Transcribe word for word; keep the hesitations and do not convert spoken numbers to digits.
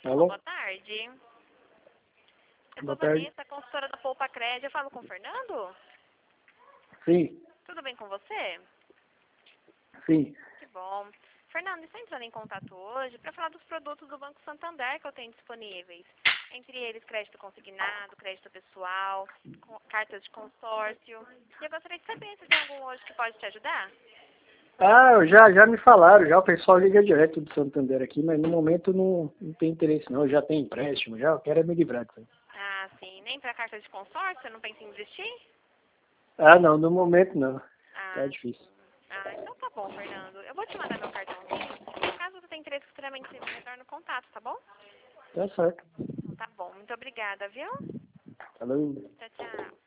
Alô? Boa tarde. Eu Boa sou tarde. Vanessa, consultora da Poupa Crédito. Eu falo com o Fernando? Sim, Tudo bem com você? sim. Que bom. Fernando, estou entrando em contato hoje para falar dos produtos do Banco Santander que eu tenho disponíveis. Entre eles, crédito consignado, crédito pessoal, co- cartas de consórcio. E eu gostaria de saber se tem algum hoje que pode te ajudar. Ah, já, já me falaram, já o pessoal liga direto do Santander aqui, mas no momento não, não tem interesse não, eu já tenho empréstimo, já eu quero é me livrar disso aí. Ah, sim. Nem para carta de consórcio? Você não pensa em investir? Ah, não, no momento não, tá Ah, difícil. sim. Ah, então tá bom, Fernando. Eu vou te mandar meu cartãozinho. Caso você tenha interesse futuramente, você me retorna o contato, tá bom? Tá certo. Então tá bom. Muito obrigada, viu? Falou. Tchau, tchau.